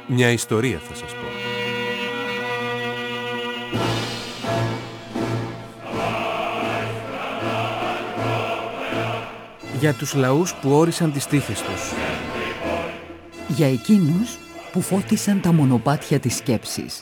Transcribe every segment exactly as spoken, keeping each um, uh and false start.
Μια ιστορία θα σας πω. Για τους λαούς που όρισαν τις τύχες τους. Για εκείνους που φώτισαν τα μονοπάτια της σκέψης.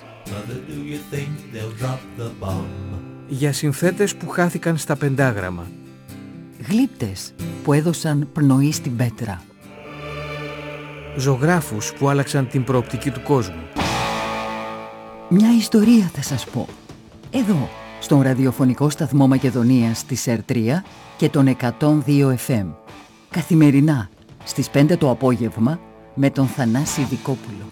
Για συνθέτες που χάθηκαν στα πεντάγραμμα. Γλύπτες που έδωσαν πνοή στην πέτρα. Ζωγράφους που άλλαξαν την προοπτική του κόσμου. Μια ιστορία θα σας πω. Εδώ, στον ραδιοφωνικό σταθμό Μακεδονίας της Ερ τρία και τον εκατόν δύο εφ εμ. Καθημερινά, στις πέντε το απόγευμα, με τον Θανάση Δικόπουλο.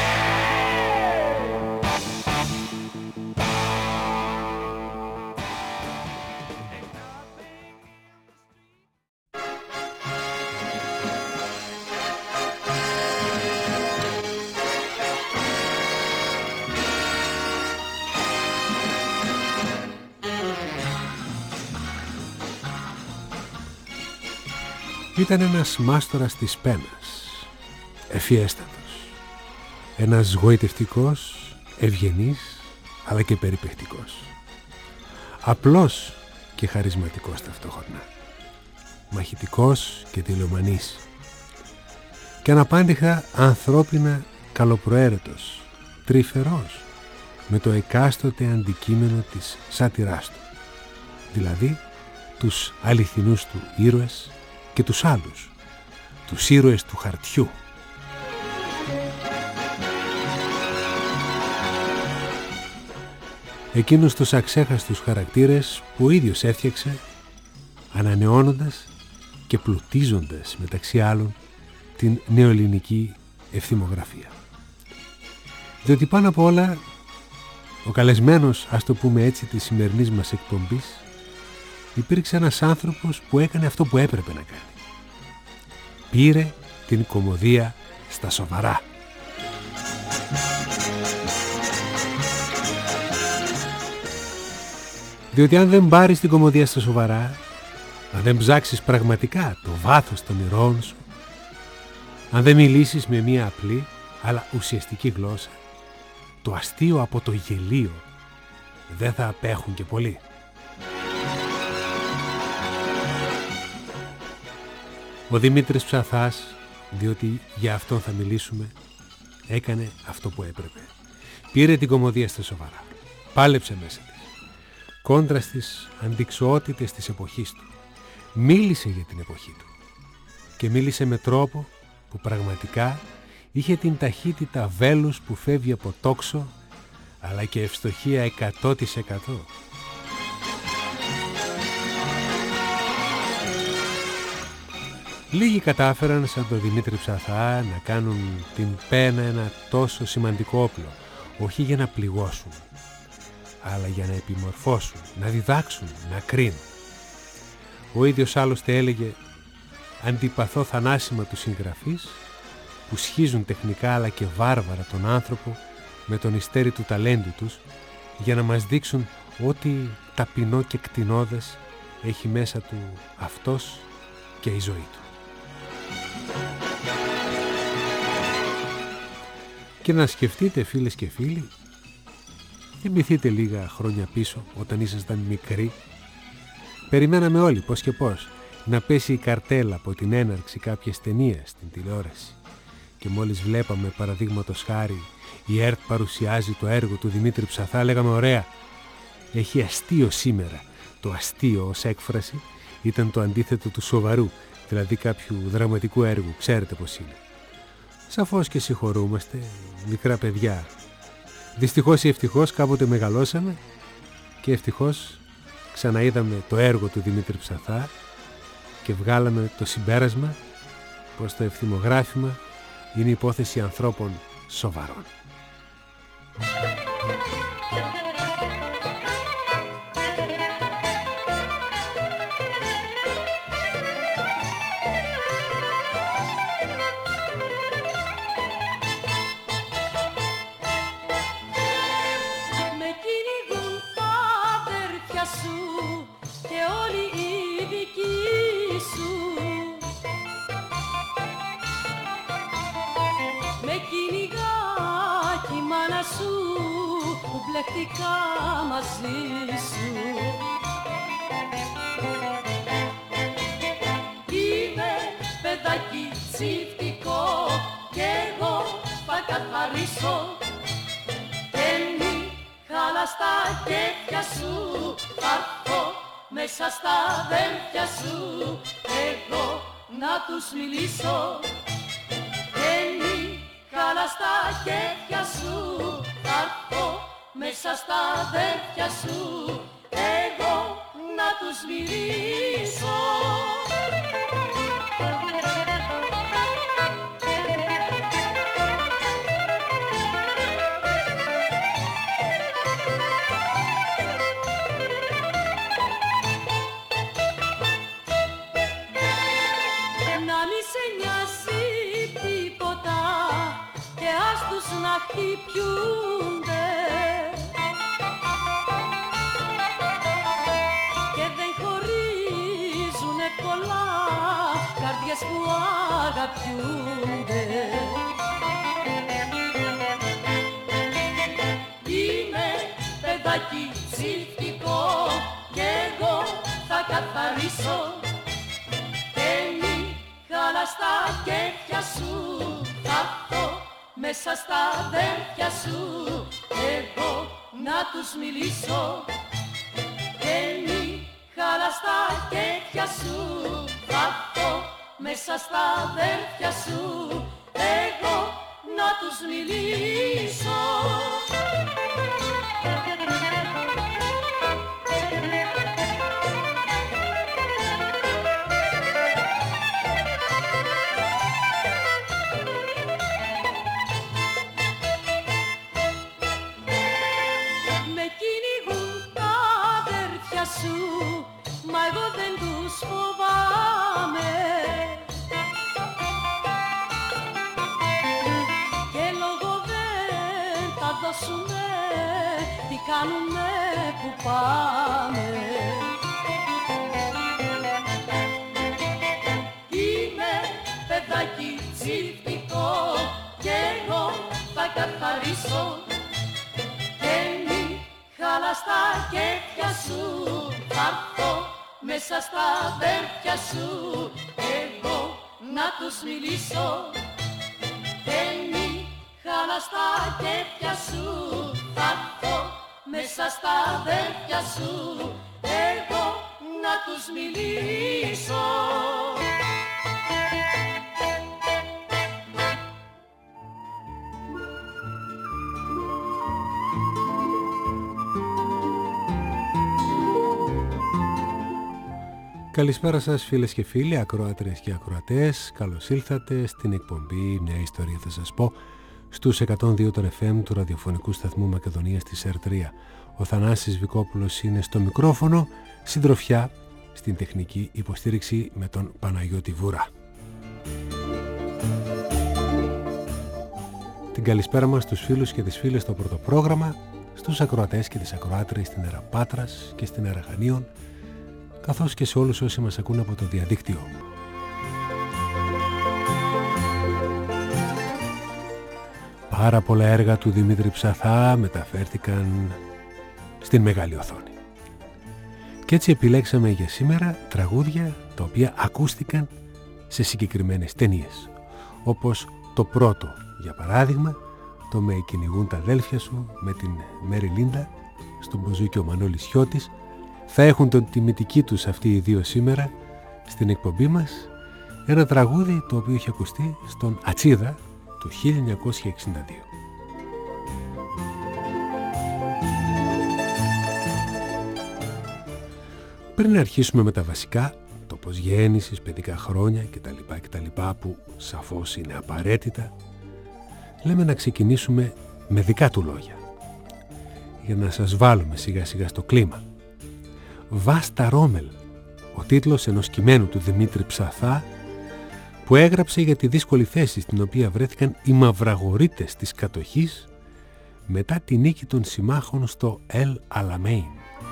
Ήταν ένας μάστορας της πένας, ευφιέστατος, ένας γοητευτικός, ευγενής, αλλά και περιπαικτικός, απλός και χαρισματικός ταυτόχρονα, μαχητικός και τηλεομανής και αναπάντηχα ανθρώπινα καλοπροαίρετος, τρυφερός με το εκάστοτε αντικείμενο της σάτυράς του, δηλαδή τους αληθινούς του ήρωες και τους άλλους, τους ήρωες του χαρτιού. Εκείνους τους αξέχαστους χαρακτήρες που ο ίδιος έφτιαξε, ανανεώνοντας και πλουτίζοντας μεταξύ άλλων την νεοελληνική ευθυμογραφία. Διότι πάνω απ' όλα ο καλεσμένος, ας το πούμε έτσι, της σημερινής μας εκπομπής υπήρξε ένας άνθρωπος που έκανε αυτό που έπρεπε να κάνει. Πήρε την κωμωδία στα σοβαρά. Διότι αν δεν πάρεις την κωμωδία στα σοβαρά, αν δεν ψάξεις πραγματικά το βάθος των ηρώων σου, αν δεν μιλήσεις με μία απλή αλλά ουσιαστική γλώσσα, το αστείο από το γελίο δεν θα απέχουν και πολύ. Ο Δημήτρης Ψαθάς, διότι για αυτόν θα μιλήσουμε, έκανε αυτό που έπρεπε. Πήρε την κωμωδία στα σοβαρά. Πάλεψε μέσα της. Κόντρα στις αντιξοότητες της εποχής του. Μίλησε για την εποχή του. Και μίλησε με τρόπο που πραγματικά είχε την ταχύτητα βέλους που φεύγει από τόξο, αλλά και ευστοχία εκατό τοις εκατό. Λίγοι κατάφεραν σαν τον Δημήτρη Ψαθά να κάνουν την πένα ένα τόσο σημαντικό όπλο, όχι για να πληγώσουν, αλλά για να επιμορφώσουν, να διδάξουν, να κρίνουν. Ο ίδιος άλλωστε έλεγε «Αντιπαθώ θανάσιμα τους συγγραφείς που σχίζουν τεχνικά αλλά και βάρβαρα τον άνθρωπο με τον ιστέρι του ταλέντου τους για να μας δείξουν ό,τι ταπεινό και κτηνώδες έχει μέσα του αυτός και η ζωή του». Και να σκεφτείτε, φίλες και φίλοι, θυμηθείτε λίγα χρόνια πίσω όταν ήσασταν μικροί. Περιμέναμε όλοι πώς και πώς να πέσει η καρτέλα από την έναρξη κάποιες ταινίες στην τηλεόραση και μόλις βλέπαμε παραδείγματος χάρη η ΕΡΤ παρουσιάζει το έργο του Δημήτρη Ψαθά, λέγαμε ωραία, έχει αστείο σήμερα. Το αστείο ως έκφραση ήταν το αντίθετο του σοβαρού, δηλαδή κάποιου δραματικού έργου, ξέρετε πως είναι. Σαφώς και συγχωρούμαστε, μικρά παιδιά. Δυστυχώς ή ευτυχώς κάποτε μεγαλώσαμε και ευτυχώς ξαναείδαμε το έργο του Δημήτρη Ψαθά και βγάλαμε το συμπέρασμα πως το ευθυμογράφημα είναι υπόθεση ανθρώπων σοβαρών. Με κυνηγά μπλεχτικά μαζί σου. Είμαι παιδάκι τσιφτικό κι εγώ θα καθαρίσω και μη χάλα στα κέφια σου, θα έρθω μέσα στα αδέρφια σου εγώ να τους μιλήσω και μη χάλα στα κέφια σου, θα έρθω μέσα στα αδέρφια σου εγώ να τους μιλήσω. Να χτυπιούνται και δεν χωρίζουνε πολλά καρδιές που αγαπιούνται. Είμαι παιδάκι τσιφτικό κι εγώ θα καθαρίσω και μη χάλα στα κέφια σου, θα έρθω μέσα στα αδέρφια σου εγώ να τους μιλήσω και μη χάλα στα κέφια σου, θα έρθω μέσα στα αδέρφια σου εγώ να τους μιλήσω. Μα εγώ δεν τους φοβάμαι και λόγο δεν θα δώσουνε τι κάνουνε που πάμε. Είμαι παιδάκι τσιφτικό κι εγώ θα καθαρίσω και μη χάλα στα κέφια σου, θα έρθω μέσα στα αδέρφια σου εγώ να τους μιλήσω και μη χάλα στα κέφια σου, θα έρθω μέσα στα αδέρφια σου εγώ να τους μιλήσω. Καλησπέρα σας φίλες και φίλοι, ακροάτριες και ακροατές. Καλώς ήλθατε στην εκπομπή «Μια ιστορία θα σας πω» στους εκατόν δύο των εφ εμ του ραδιοφωνικού σταθμού Μακεδονίας της ΕΡ τρία. Ο Θανάσης Βικόπουλος είναι στο μικρόφωνο, συντροφιά στην τεχνική υποστήριξη με τον Παναγιώτη Βούρα. Την καλησπέρα μας στους φίλους και τις φίλες στο πρώτο πρόγραμμα, στους ακροατές και τις ακροάτριες στην ΕΡΑ Πάτρας και στην ΕΡΑ Χανίων, καθώς και σε όλους όσοι μας ακούν από το διαδίκτυο. Πάρα πολλά έργα του Δημήτρη Ψαθά μεταφέρθηκαν στην μεγάλη οθόνη. Και έτσι επιλέξαμε για σήμερα τραγούδια τα οποία ακούστηκαν σε συγκεκριμένες ταινίες. Όπως το πρώτο, για παράδειγμα, το «Με κυνηγούν τα αδέλφια σου» με την Μέρι Λίντα, στον μπουζούκι ο Μανώλης Χιώτης. Θα έχουν τον τιμητική τους αυτοί οι δύο σήμερα στην εκπομπή μας, ένα τραγούδι το οποίο είχε ακουστεί στον Ατσίδα του χίλια εννιακόσια εξήντα δύο. Πριν αρχίσουμε με τα βασικά, το πώς γέννησης, παιδικά χρόνια κτλ, κτλ, που σαφώς είναι απαραίτητα, λέμε να ξεκινήσουμε με δικά του λόγια, για να σας βάλουμε σιγά σιγά στο κλίμα. «Βάστα Ρόμελ», ο τίτλος ενός κειμένου του Δημήτρη Ψαθά, που έγραψε για τη δύσκολη θέση στην οποία βρέθηκαν οι μαυραγορείτες της κατοχής μετά τη νίκη των συμμάχων στο Ελ Αλαμέιν.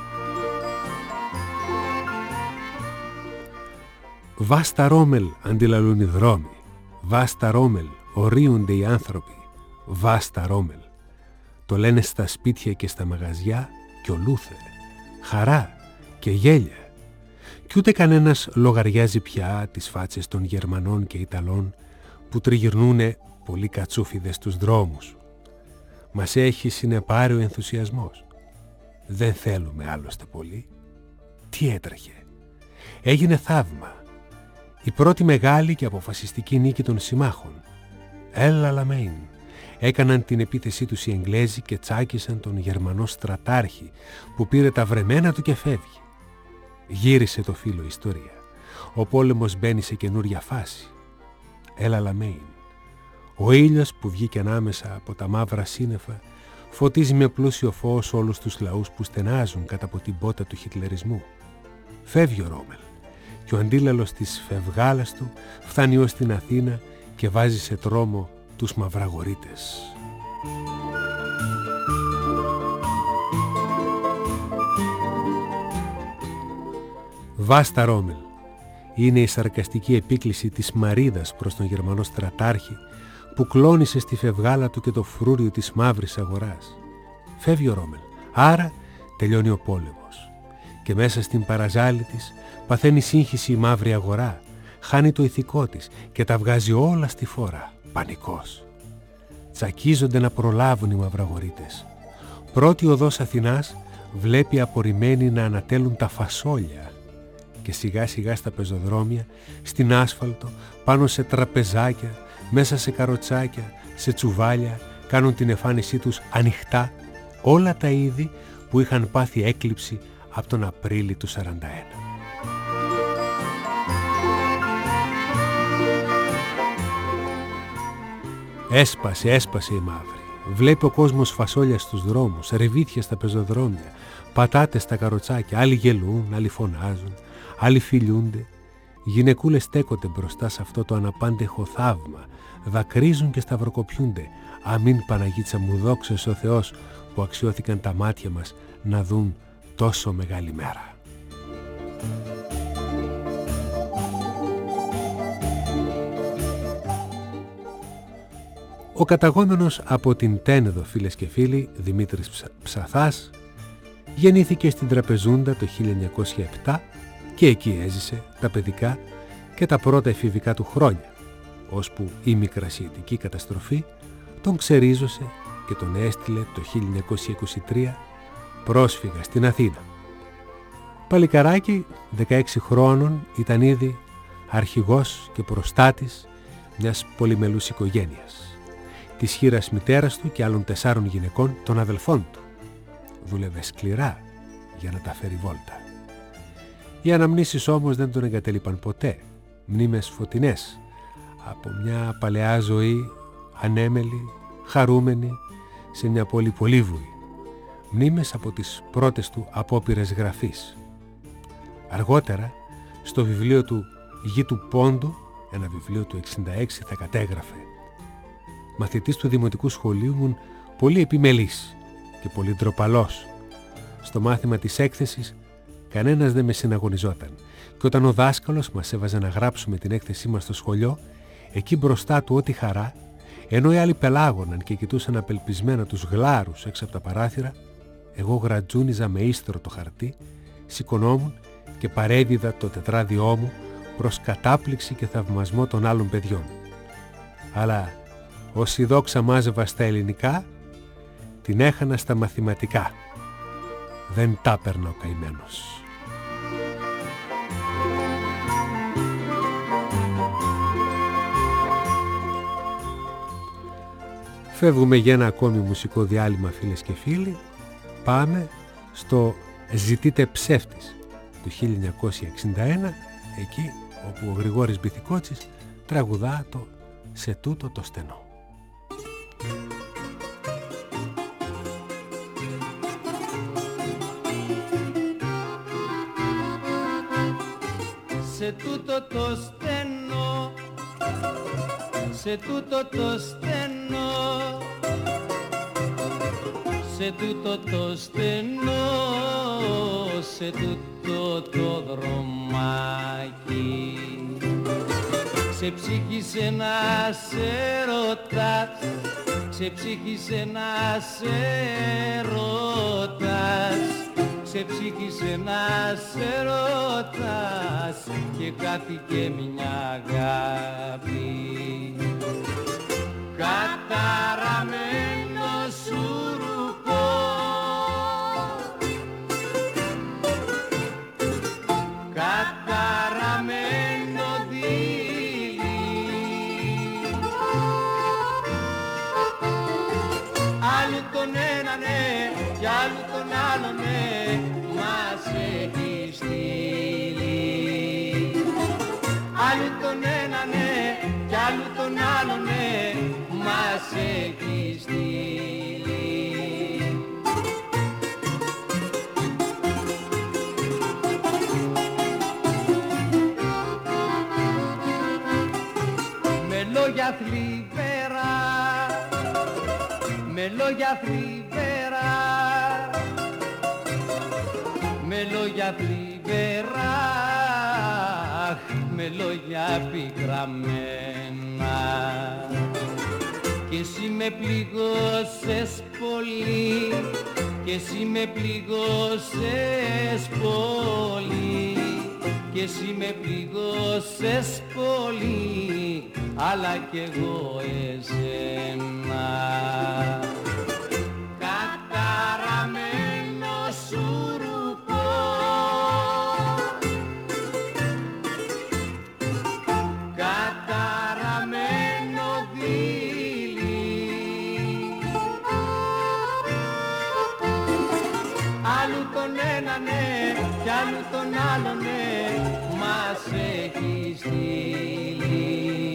«Βάστα Ρόμελ αντιλαλούν οι δρόμοι, βάστα Ρόμελ ορίονται οι άνθρωποι, βάστα Ρόμελ. Το λένε στα σπίτια και στα μαγαζιά κι ολούθε. Χαρά και γέλια. Κι ούτε κανένας λογαριάζει πια τις φάτσες των Γερμανών και Ιταλών που τριγυρνούνε πολύ κατσούφιδες στους δρόμους. Μας έχει συνεπάρει ο ενθουσιασμός. Δεν θέλουμε άλλωστε πολύ. Τι έτρεχε. Έγινε θαύμα. Η πρώτη μεγάλη και αποφασιστική νίκη των συμμάχων. Έλα Λαμέιν. Έκαναν την επίθεσή τους οι Εγγλέζοι και τσάκισαν τον Γερμανό στρατάρχη που πήρε τα βρεμένα του και φεύγει. Γύρισε το φύλλο ιστορία. Ο πόλεμος μπαίνει σε καινούρια φάση. Έλα Λαμέιν. Ο ήλιος που βγήκε ανάμεσα από τα μαύρα σύννεφα φωτίζει με πλούσιο φως όλους τους λαούς που στενάζουν κάτω από την πότα του χιτλερισμού. Φεύγει ο Ρόμελ και ο αντίλαλος της φευγάλας του φτάνει ως την Αθήνα και βάζει σε τρόμο τους μαυραγορείτες. Βάστα Ρόμελ είναι η σαρκαστική επίκληση της Μαρίδας προς τον Γερμανό στρατάρχη που κλώνησε στη φευγάλα του και το φρούριο της μαύρης αγοράς. Φεύγει ο Ρόμελ, άρα τελειώνει ο πόλεμος. Και μέσα στην παραζάλη της παθαίνει σύγχυση η μαύρη αγορά, χάνει το ηθικό της και τα βγάζει όλα στη φόρα. Πανικός. Τσακίζονται να προλάβουν οι μαυραγορείτες. Πρώτη οδός Αθηνάς βλέπει απορριμμένοι να ανατέλουν τα φασόλια και σιγά σιγά στα πεζοδρόμια, στην άσφαλτο, πάνω σε τραπεζάκια, μέσα σε καροτσάκια, σε τσουβάλια, κάνουν την εμφάνισή τους ανοιχτά όλα τα είδη που είχαν πάθει έκλειψη από τον Απρίλη του σαράντα ένα. Έσπασε, έσπασε η μαύρη. Βλέπει ο κόσμος φασόλια στους δρόμους, ρεβίθια στα πεζοδρόμια, πατάτες στα καροτσάκια, άλλοι γελούν, άλλοι φωνάζουν, άλλοι φιλιούνται. Γυναικούλες στέκονται μπροστά σε αυτό το αναπάντεχο θαύμα, δακρύζουν και σταυροκοπιούνται. Αμήν Παναγίτσα μου, δόξα ο Θεός που αξιώθηκαν τα μάτια μας να δουν τόσο μεγάλη μέρα. Ο καταγόμενος από την Τένεδο, φίλες και φίλοι, Δημήτρης Ψα... Ψαθάς, γεννήθηκε στην Τραπεζούντα το χίλια εννιακόσια επτά και εκεί έζησε τα παιδικά και τα πρώτα εφηβικά του χρόνια, ώσπου η μικρασιατική καταστροφή τον ξερίζωσε και τον έστειλε το χίλια εννιακόσια είκοσι τρία πρόσφυγα στην Αθήνα. Παλικαράκι δεκαέξι χρόνων ήταν ήδη αρχηγός και προστάτης μιας πολυμελούς οικογένειας, της χήρας μητέρας του και άλλων τεσσάρων γυναικών των αδελφών του. Δούλευε σκληρά για να τα φέρει βόλτα. Οι αναμνήσεις όμως δεν τον εγκατέλειπαν ποτέ. Μνήμες φωτεινές από μια παλαιά ζωή ανέμελη, χαρούμενη, σε μια πόλη πολύβουη. Μνήμες από τις πρώτες του απόπειρες γραφής. Αργότερα, στο βιβλίο του «Γη του Πόντου», ένα βιβλίο του εξήντα έξι, θα κατέγραφε: «Μαθητής του Δημοτικού Σχολείου ήμουν πολύ επιμελής και πολύ ντροπαλός. Στο μάθημα της έκθεσης κανένας δεν με συναγωνιζόταν και όταν ο δάσκαλος μας έβαζε να γράψουμε την έκθεσή μας στο σχολείο, εκεί μπροστά του ό,τι χαρά, ενώ οι άλλοι πελάγωναν και κοιτούσαν απελπισμένα τους γλάρους έξω από τα παράθυρα, εγώ γρατζούνιζα με ίστρο το χαρτί, σηκωνόμουν και παρέδιδα το τετράδιό μου προς κατάπληξη και θαυμασμό των άλλων παιδιών. Αλλά όση δόξα μάζευα στα ελληνικά, την έχανα στα μαθηματικά. Δεν τα έπαιρνα ο καημένος». Φεύγουμε για ένα ακόμη μουσικό διάλειμμα, φίλες και φίλοι. Πάμε στο «Ζητείτε ψεύτης» του χίλια εννιακόσια εξήντα ένα, εκεί όπου ο Γρηγόρης Μπιθικότσης τραγουδά το «Σε τούτο το στενό». Σε τούτο το στενό, σε τούτο το στενό, σε τούτο το στενό, σε τούτο το δρομάκι, σε ψυχής να σε ρωτάς ξεψύχησε ένας έρωτας, ξεψύχησε ένας έρωτας και χάθηκε μια αγάπη. Καταραμένο σουρουπό, καταραμένο δίλη, άλλου τον ένα ναι κι άλλου τον άλλο ναι μας έχει στείλει. Άλλου τον ένα ναι κι άλλου τον άλλο ναι μας έχει στείλει. Με λόγια θλιβερά, με λόγια θλιβερά, με λόγια θλιβερά, με λόγια πικραμένα. Κι εσύ με πληγώσες πολύ, κι εσύ με πληγώσες πολύ, κι εσύ με πληγώσες πολύ, αλλά κι εγώ εσένα. Καταραμένο σουρουπό, καταραμένο δίλη, άλλου τον ένα ναι κι άλλου τον άλλο ναι μας έχει στείλει.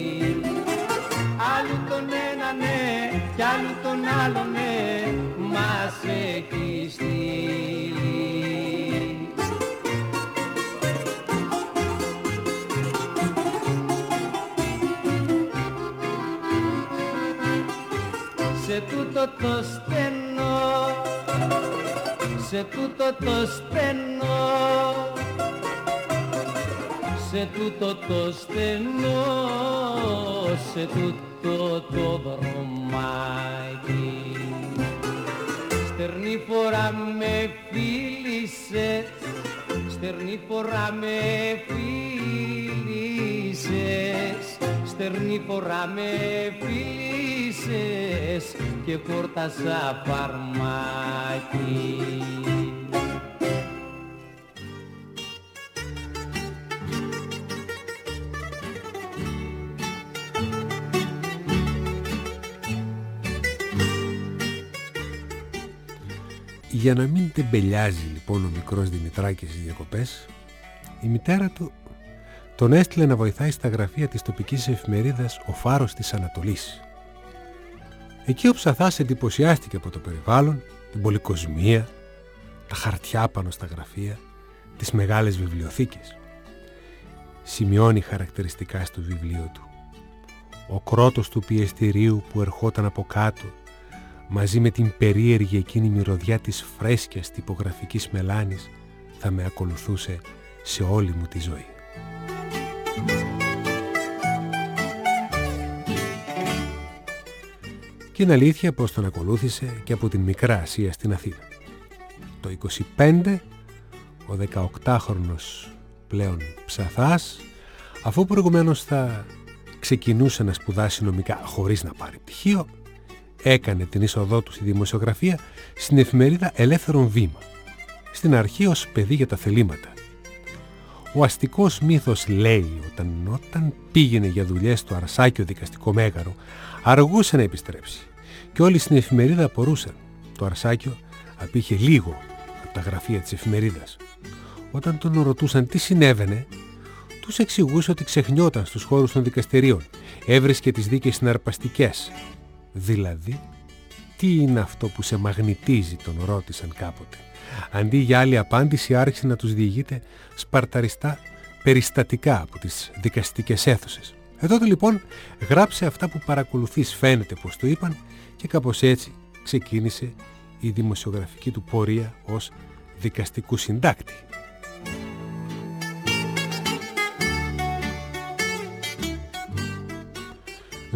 Άλλου τον ένα ναι κι άλλου τον άλλο ναι μας έχει στείλει. Σε τούτο το στενό, σε τούτο το στενό, σε τούτο το στενό, σε τούτο το δρομάκι. Στερνή φορά με φίλησες, στερνή φορά με φίλησες, στερνή φορά με φίλησες και χόρτασα φαρμάκι. Για να μην τεμπελιάζει λοιπόν ο μικρός Δημητράκης στις διακοπές, η μητέρα του τον έστειλε να βοηθάει στα γραφεία της τοπικής εφημερίδας «Ο Φάρος της Ανατολής». Εκεί ο Ψαθάς εντυπωσιάστηκε από το περιβάλλον, την πολυκοσμία, τα χαρτιά πάνω στα γραφεία, τις μεγάλες βιβλιοθήκες. Σημειώνει χαρακτηριστικά στο βιβλίο του: ο κρότος του πιεστηρίου που ερχόταν από κάτω, μαζί με την περίεργη εκείνη μυρωδιά της φρέσκιας τυπογραφικής μελάνης, θα με ακολουθούσε σε όλη μου τη ζωή. Και είναι αλήθεια πως τον ακολούθησε και από την Μικρά Ασία στην Αθήνα. Το είκοσι πέντε, ο δεκαοκτάχρονος πλέον Ψαθάς, αφού προηγουμένως θα ξεκινούσε να σπουδάσει νομικά χωρίς να πάρει πτυχίο, έκανε την είσοδό του στη δημοσιογραφία στην εφημερίδα Ελεύθερον Βήμα, στην αρχή ως παιδί για τα θελήματα. Ο αστικός μύθος λέει όταν, όταν πήγαινε για δουλειές στο Αρσάκιο δικαστικό μέγαρο, αργούσε να επιστρέψει και όλοι στην εφημερίδα απορούσαν. Το Αρσάκιο απήχε λίγο από τα γραφεία της εφημερίδας. Όταν τον ρωτούσαν τι συνέβαινε, τους εξηγούσε ότι ξεχνιόταν στους χώρους των δικαστηρίων, έβρισκε τις δίκες συναρπαστικές. Δηλαδή, τι είναι αυτό που σε μαγνητίζει, τον ρώτησαν κάποτε. Αντί για άλλη απάντηση άρχισε να τους διηγείται σπαρταριστά περιστατικά από τις δικαστικές αίθουσες. Εδώ λοιπόν γράψε αυτά που παρακολουθείς, φαίνεται πως του είπαν, και κάπως έτσι ξεκίνησε η δημοσιογραφική του πορεία ως δικαστικού συντάκτη.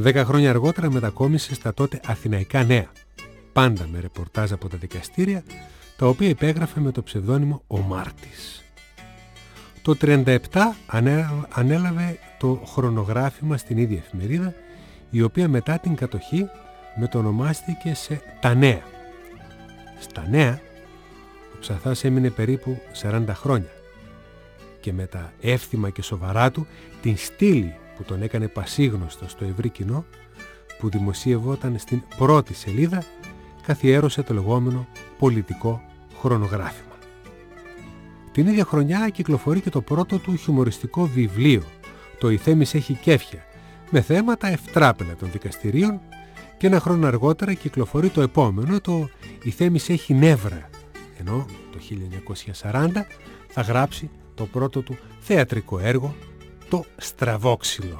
Δέκα χρόνια αργότερα μετακόμισε στα τότε Αθηναϊκά Νέα, πάντα με ρεπορτάζ από τα δικαστήρια, τα οποία υπέγραφε με το ψευδόνυμο «Ο Μάρτης». Το τριάντα επτά ανέλαβε το χρονογράφημα στην ίδια εφημερίδα, η οποία μετά την κατοχή μετονομάστηκε σε «Τα Νέα». Στα Νέα ο Ψαθάς έμεινε περίπου σαράντα χρόνια και με τα εύθυμα και σοβαρά του την στήλη που τον έκανε πασίγνωστο στο ευρύ κοινό, που δημοσίευόταν στην πρώτη σελίδα, καθιέρωσε το λεγόμενο πολιτικό χρονογράφημα. Την ίδια χρονιά κυκλοφορεί και το πρώτο του χιουμοριστικό βιβλίο, το «Η Θέμης έχει κέφια», με θέματα ευτράπελα των δικαστηρίων, και ένα χρόνο αργότερα κυκλοφορεί το επόμενο, το «Η Θέμης έχει νεύρα», ενώ το χίλια εννιακόσια σαράντα θα γράψει το πρώτο του θεατρικό έργο, το «Στραβόξυλο».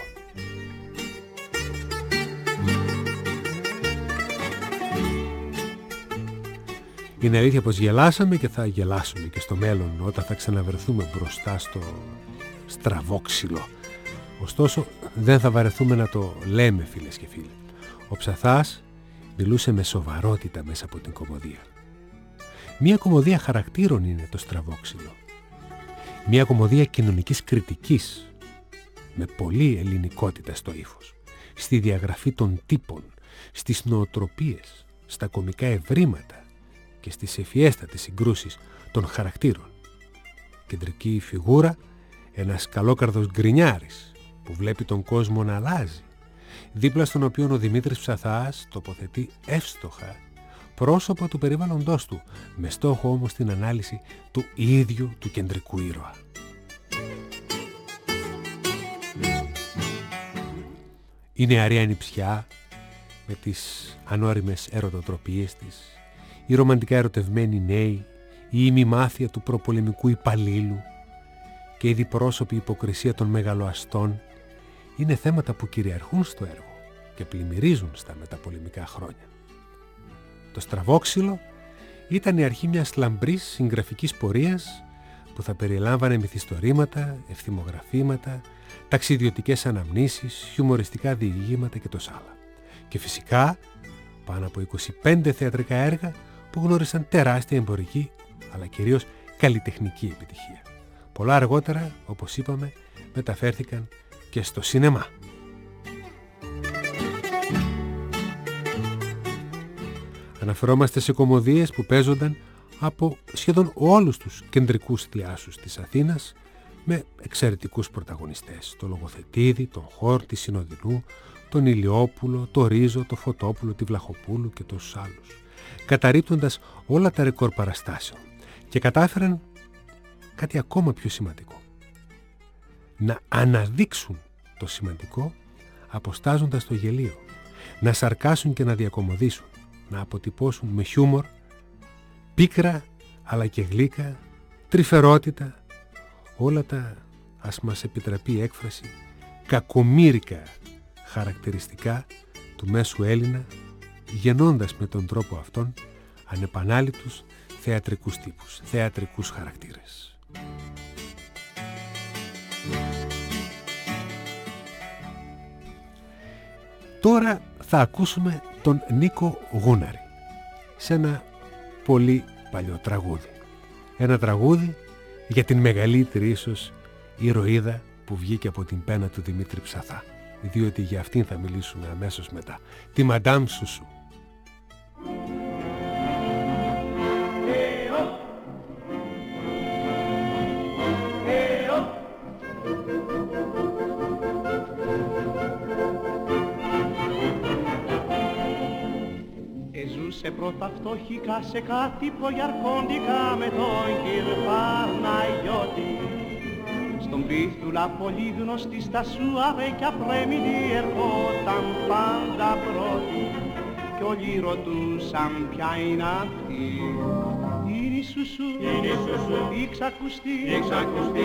Είναι αλήθεια πως γελάσαμε και θα γελάσουμε και στο μέλλον όταν θα ξαναβρεθούμε μπροστά στο στραβόξυλο. Ωστόσο δεν θα βαρεθούμε να το λέμε, φίλες και φίλοι. Ο Ψαθάς μιλούσε με σοβαρότητα μέσα από την κωμωδία. Μία κωμωδία χαρακτήρων είναι το στραβόξυλο. Μία κωμωδία κοινωνικής κριτικής, με πολλή ελληνικότητα στο ύφος, στη διαγραφή των τύπων, στις νοοτροπίες, στα κωμικά ευρήματα και στις ευφιέστατες συγκρούσεις των χαρακτήρων. Κεντρική φιγούρα, ένας καλόκαρδος γκρινιάρης που βλέπει τον κόσμο να αλλάζει, δίπλα στον οποίο ο Δημήτρης Ψαθάς τοποθετεί εύστοχα πρόσωπα του περιβάλλοντός του, με στόχο όμως την ανάλυση του ίδιου του κεντρικού ήρωα. Η νεαρή ανιψιά με τις ανώριμες ερωτοτροπίες της, οι ρομαντικά ερωτευμένοι νέοι, η ημιμάθεια του προπολεμικού υπαλλήλου και η διπρόσωπη υποκρισία των μεγαλοαστών είναι θέματα που κυριαρχούν στο έργο και πλημμυρίζουν στα μεταπολεμικά χρόνια. Το στραβόξυλο ήταν η αρχή μιας λαμπρής συγγραφικής πορείας που θα περιλάμβανε μυθιστορήματα, ευθυμογραφήματα, ταξιδιωτικές αναμνήσεις, χιουμοριστικά διηγήματα και τόσα άλλα. Και φυσικά πάνω από είκοσι πέντε θεατρικά έργα που γνώρισαν τεράστια εμπορική αλλά κυρίως καλλιτεχνική επιτυχία. Πολλά αργότερα, όπως είπαμε, μεταφέρθηκαν και στο σινεμά. Αναφερόμαστε σε κωμωδίες που παίζονταν από σχεδόν όλους τους κεντρικούς θειάσους της Αθήνας, με εξαιρετικούς πρωταγωνιστές: το Λογοθετίδη, τον Χόρ, τη Συνοδεινού, τον Ηλιόπουλο, το Ρίζο, το Φωτόπουλο, τη Βλαχοπούλου και τόσους άλλους, καταρρίπτοντας όλα τα ρεκόρ παραστάσεων, και κατάφεραν κάτι ακόμα πιο σημαντικό: να αναδείξουν το σημαντικό αποστάζοντας το γελίο, να σαρκάσουν και να διακομωδήσουν, να αποτυπώσουν με χιούμορ πίκρα αλλά και γλύκα, τρυφερότητα, όλα τα, ας μας επιτραπεί η έκφραση, κακομίρικα χαρακτηριστικά του μέσου Έλληνα, γεννώντας με τον τρόπο αυτόν ανεπανάληπτους θεατρικούς τύπους, θεατρικούς χαρακτήρες. Τώρα θα ακούσουμε τον Νίκο Γούναρη σε ένα πολύ παλιό τραγούδι. Ένα τραγούδι για την μεγαλύτερη ίσως ηρωίδα που βγήκε από την πένα του Δημήτρη Ψαθά, διότι για αυτήν θα μιλήσουμε αμέσως μετά, τη Μαντάμ Σουσού. Σε πρώτα φτωχικά σε κάτι προγιαρχόντικα με τον κυρ Παναγιώτη. Στον πίθουλα πολύ γνωστή στα σουαρέ κι απρέμεινη ερχόταν πάντα πρώτη. Κι όλοι ρωτούσαν ποια είναι αυτή. Είναι η Σουσού, είναι η Σουσού, η ξακουστή, η ξακουστή.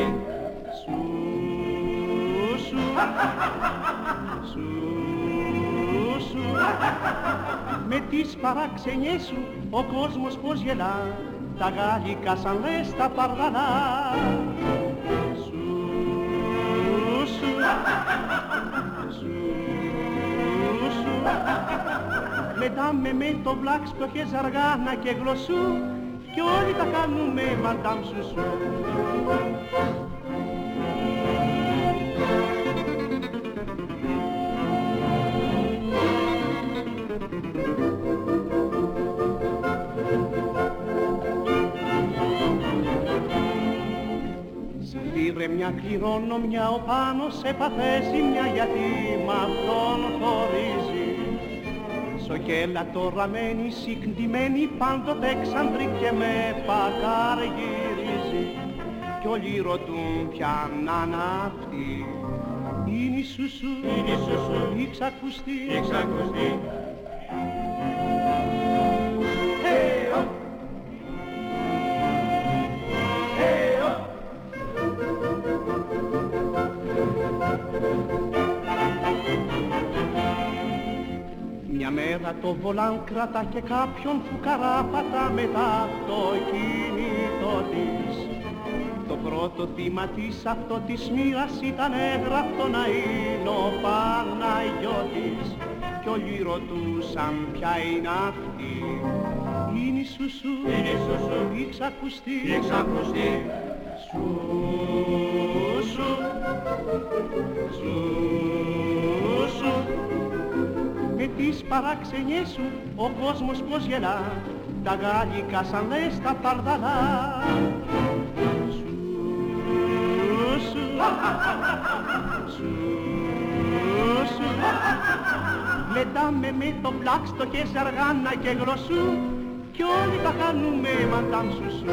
Σουσού, Σουσού, με τις παραξενιές σου ο κόσμος πως γελά, τα γαλλικά σαν λες τα παρδαλά. Σου, σου, σου, Λεντάμε με το βλάξ φτωχές αργάνα και γλωσσού κι όλοι τα κάνουμε μαντάμ σουσού. Λύρε μια κληρώνω μια ο πάνω σε παθέσει μια γιατί μ' αυτόν χωρίζει. Σοκέλα τώρα μένει συγκντημένη πάντοτε εξαντρή και με πακαργυρίζει. Κι όλοι ρωτούν πια να αυτή είναι η σουσού, είναι η σουσού, η ξακουστή, η ξακουστή. Μια μέρα το βολάν κρατά και κάποιον φουκαρά πατά μετά το κινητό της. Το πρώτο θύμα της αυτό της μοίρας ήταν έγραφτο να είναι ο Παναγιώτης. Κι όλοι ρωτούσαν ποια είναι αυτή. Είναι η σουσού, είναι η σουσού, η ξακουστή, η ξακουστή. Σουσού, σουσού. Με τις παράξενιές σου ο κόσμος πως γελά, τα γάλλικα σαν λες τα παρδαλά. Σουσου, σουσου. Λεντάμε με το πλάξ το και σαργάνα και γλωσσού κι όλοι τα κάνουμε μαντάμ σουσού.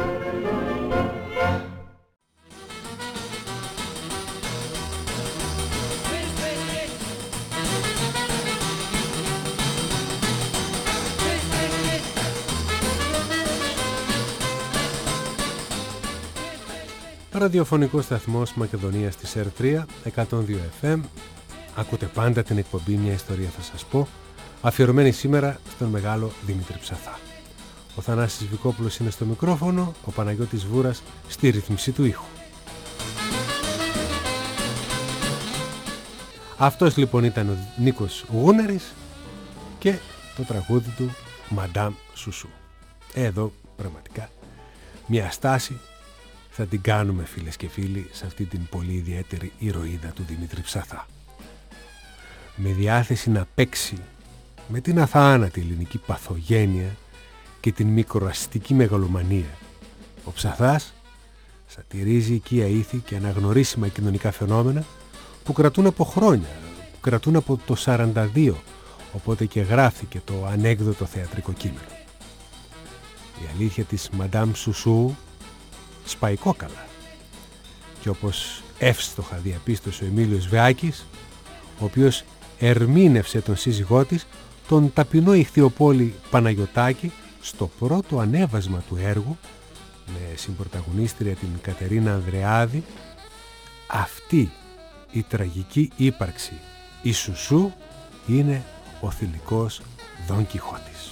Ραδιοφωνικός σταθμός Μακεδονίας της Ερ τρία, εκατόν δύο εφ εμ. Ακούτε πάντα την εκπομπή «Μια ιστορία θα σας πω», αφιερωμένη σήμερα στον μεγάλο Δημήτρη Ψαθά. Ο Θανάσης Βικόπουλος είναι στο μικρόφωνο, ο Παναγιώτης Βούρας στη ρύθμιση του ήχου. Αυτός λοιπόν ήταν ο Νίκος Γούνερης και το τραγούδι του «Μαντάμ Σουσού». Εδώ πραγματικά μια στάση θα την κάνουμε, φίλες και φίλοι, σε αυτή την πολύ ιδιαίτερη ηρωίδα του Δημήτρη Ψαθά. Με διάθεση να παίξει με την αθάνατη ελληνική παθογένεια και την μικροαστική μεγαλομανία, ο Ψαθάς σατυρίζει οικία ήθη και αναγνωρίσιμα κοινωνικά φαινόμενα που κρατούν από χρόνια, που κρατούν από το σαράντα δύο, οπότε και γράφτηκε το ανέκδοτο θεατρικό κείμενο. Η αλήθεια της Μαντάμ Σουσού σπάει κόκαλα. Και όπως εύστοχα διαπίστωσε ο Εμίλιος Βεάκης, ο οποίος ερμήνευσε τον σύζυγό της, τον ταπεινό ηχθιοπόλη Παναγιωτάκη, στο πρώτο ανέβασμα του έργου, με συμπρωταγωνίστρια την Κατερίνα Ανδρεάδη, αυτή η τραγική ύπαρξη, η Σουσού, είναι ο θηλυκός Δον Κιχώτης.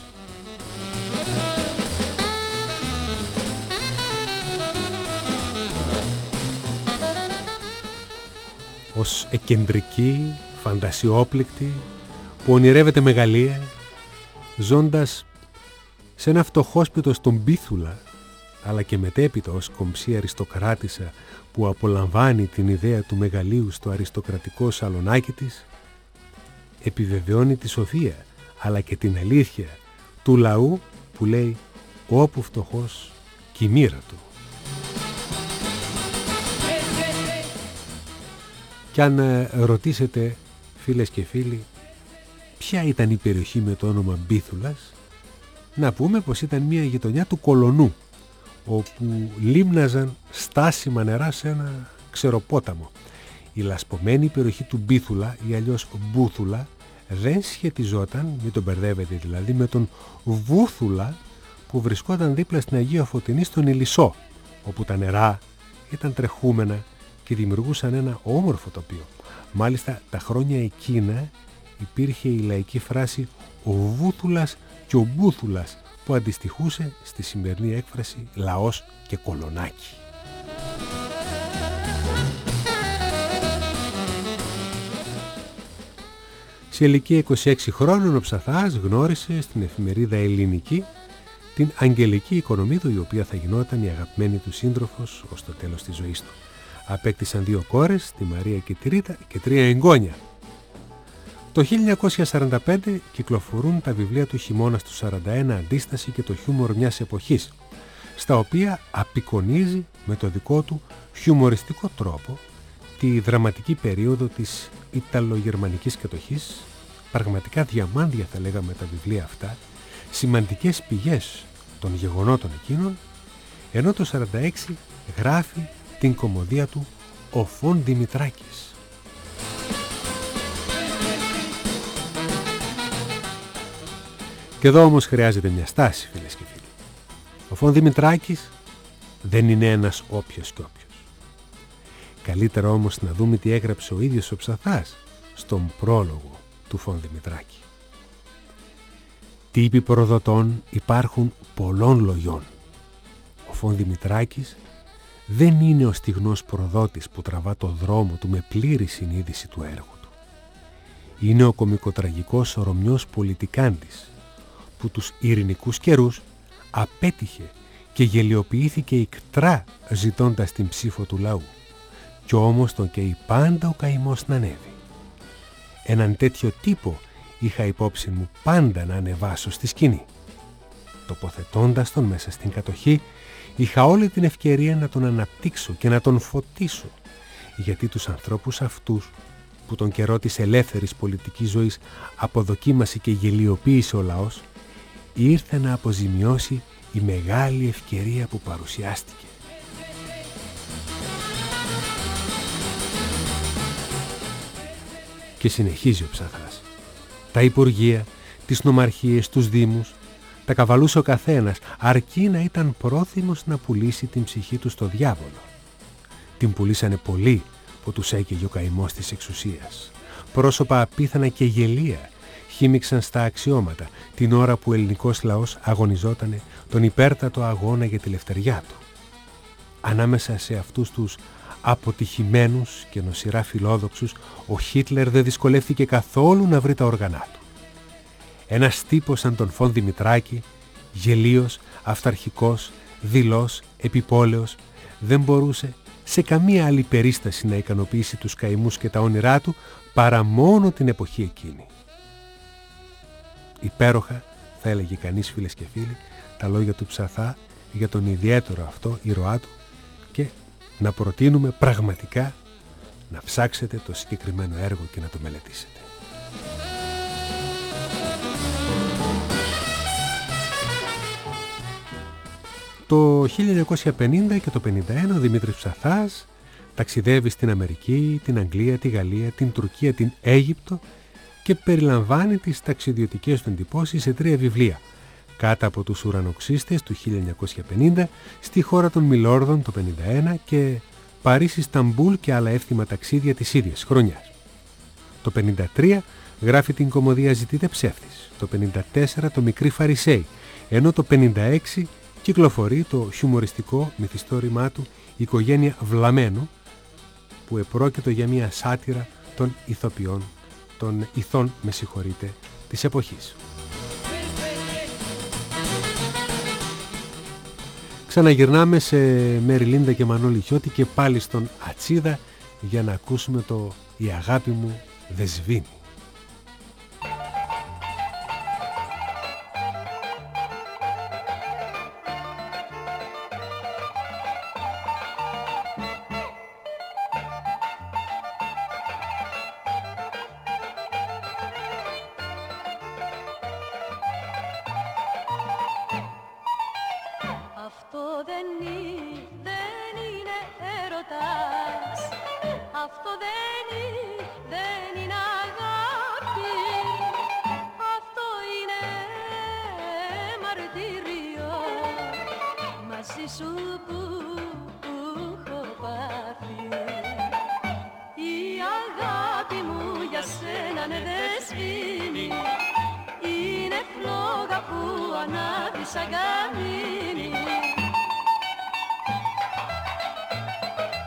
Ως εκκεντρική, φαντασιόπληκτη, που ονειρεύεται μεγαλεία, ζώντας σε ένα φτωχόσπιτο στον Πίθουλα, αλλά και μετέπειτα ως κομψή αριστοκράτισσα που απολαμβάνει την ιδέα του μεγαλείου στο αριστοκρατικό σαλονάκι της, επιβεβαιώνει τη σοφία αλλά και την αλήθεια του λαού που λέει «Όπου φτωχός κι η μοίρα του». Κι αν ρωτήσετε, φίλες και φίλοι, ποια ήταν η περιοχή με το όνομα Μπίθουλας, να πούμε πως ήταν μια γειτονιά του Κολονού, όπου λίμναζαν στάσιμα νερά σε ένα ξεροπόταμο. Η λασπωμένη περιοχή του Μπίθουλα, ή αλλιώς Μπούθουλα, δεν σχετιζόταν, μην τον μπερδεύετε δηλαδή, με τον Βούθουλα που βρισκόταν δίπλα στην Αγία Φωτεινή στον Ηλισσό, όπου τα νερά ήταν τρεχούμενα και δημιουργούσαν ένα όμορφο τοπίο. Μάλιστα τα χρόνια εκείνα υπήρχε η λαϊκή φράση «ο Βούθουλας και ο Μπούθουλας», που αντιστοιχούσε στη σημερινή έκφραση «λαός και κολονάκι». Σε ηλικία είκοσι έξι χρόνων ο Ψαθάς γνώρισε στην εφημερίδα Ελληνική την Αγγελική Οικονομίδου, η οποία θα γινόταν η αγαπημένη του σύντροφος ως το τέλος της ζωής του. Απέκτησαν δύο κόρες, τη Μαρία και τη Ρίτα, και τρία εγγόνια. Το χίλια εννιακόσια σαράντα πέντε κυκλοφορούν τα βιβλία του «Χειμώνας του σαράντα ένα», «Αντίσταση» και «Το χιούμορ μιας εποχής», στα οποία απεικονίζει με το δικό του χιουμοριστικό τρόπο τη δραματική περίοδο της Ιταλογερμανικής κατοχής. Πραγματικά διαμάντια θα λέγαμε τα βιβλία αυτά, σημαντικές πηγές των γεγονότων εκείνων, ενώ το σαράντα έξι γράφει την κωμωδία του «Ο Φων Δημητράκης». Και εδώ όμως χρειάζεται μια στάση, φίλες και φίλοι. Ο Φων Δημητράκης δεν είναι ένας όποιος και όποιος. Καλύτερα όμως να δούμε τι έγραψε ο ίδιος ο Ψαθάς στον πρόλογο του Φων Δημητράκη. Τύποι προδοτών υπάρχουν πολλών λογιών. Ο Φων Δημητράκης δεν είναι ο στιγνός προδότης που τραβά το δρόμο του με πλήρη συνείδηση του έργου του. Είναι ο κωμικοτραγικός ρωμιός πολιτικάντης που τους ειρηνικούς καιρούς απέτυχε και γελιοποιήθηκε ικτρά ζητώντας την ψήφο του λαού, κι όμως τον καίει πάντα ο καημός να ανέβει. Έναν τέτοιο τύπο είχα υπόψη μου πάντα να ανεβάσω στη σκηνή. Τοποθετώντας τον μέσα στην κατοχή, είχα όλη την ευκαιρία να τον αναπτύξω και να τον φωτίσω, γιατί τους ανθρώπους αυτούς που τον καιρό της ελεύθερης πολιτικής ζωής αποδοκίμασε και γελιοποίησε ο λαός, ήρθε να αποζημιώσει η μεγάλη ευκαιρία που παρουσιάστηκε. Και συνεχίζει ο Ψαθάς. Τα υπουργεία, τις νομαρχίες, τους δήμους, τα καβαλούσε ο καθένας, αρκεί να ήταν πρόθυμος να πουλήσει την ψυχή του στο διάβολο. Την πουλήσανε πολλοί που τους έκαιγε ο καημός της εξουσίας. Πρόσωπα απίθανα και γελία χύμιξαν στα αξιώματα την ώρα που ο ελληνικός λαός αγωνιζότανε τον υπέρτατο αγώνα για τη λευτεριά του. Ανάμεσα σε αυτούς τους αποτυχημένους και νοσηρά φιλόδοξους, ο Χίτλερ δεν δυσκολεύτηκε καθόλου να βρει τα όργανά του. Ένας τύπος σαν τον Φων Δημητράκη, γελίος, αυταρχικός, δειλός, επιπόλαιος, δεν μπορούσε σε καμία άλλη περίσταση να ικανοποιήσει τους καημούς και τα όνειρά του παρά μόνο την εποχή εκείνη. Υπέροχα, θα έλεγε κανείς, φίλες και φίλοι, τα λόγια του Ψαθά για τον ιδιαίτερο αυτό ήρωά του, και να προτείνουμε πραγματικά να ψάξετε το συγκεκριμένο έργο και να το μελετήσετε. Το χίλια εννιακόσια πενήντα και το πενήντα ένα ο Δημήτρης Ψαθάς ταξιδεύει στην Αμερική, την Αγγλία, τη Γαλλία, την Τουρκία, την Αίγυπτο και περιλαμβάνει τις ταξιδιωτικές του εντυπώσεις σε τρία βιβλία. Κάτω από τους ουρανοξύστες του χίλια εννιακόσια πενήντα, Στη χώρα των Μιλόρδων το πενήντα ένα και Παρίσι, Σταμπούλ και άλλα εύθυμα ταξίδια της ίδιας χρονιάς. Το πενήντα τρία γράφει την κωμωδία «Ζητείτε ψεύτης», το πενήντα τέσσερα το «Μικροί Φαρισαίοι», ενώ το πενήντα έξι κυκλοφορεί το χιουμοριστικό μυθιστόρημά του «Η οικογένεια Βλαμένου», που επρόκειτο για μια σάτυρα των ηθοποιών, των ηθών, με συγχωρείτε, της εποχής. Ξαναγυρνάμε σε Μέρι Λίντα και Μανώλη Χιώτη και πάλι στον Ατσίδα για να ακούσουμε το «Η αγάπη μου δεν σβήνει».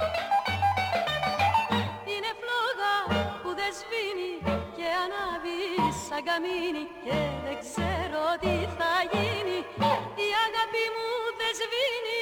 Είναι φλόγα που δεν σβήνει και ανάβει αγκαμίνη και δεν ξέρω τι θα γίνει, η αγάπη μου δεν σβήνει.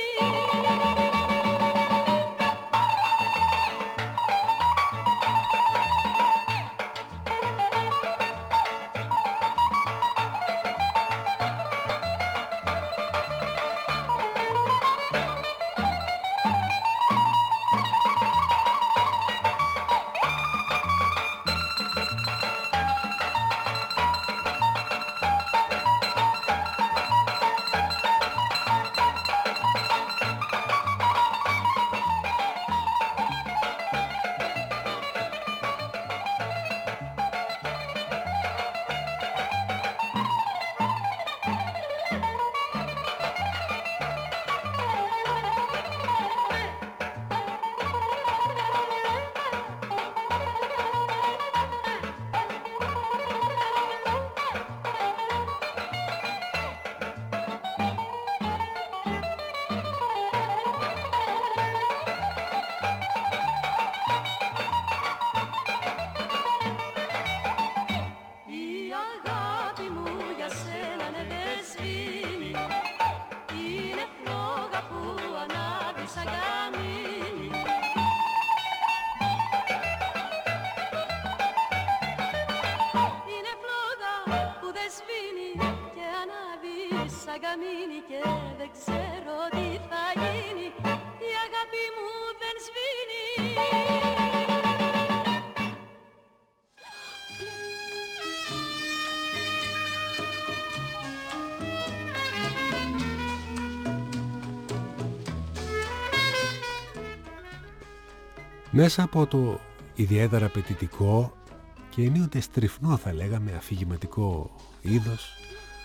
Μέσα από το ιδιαίτερα απαιτητικό και ενίοτε στριφνό, θα λέγαμε, αφηγηματικό είδος,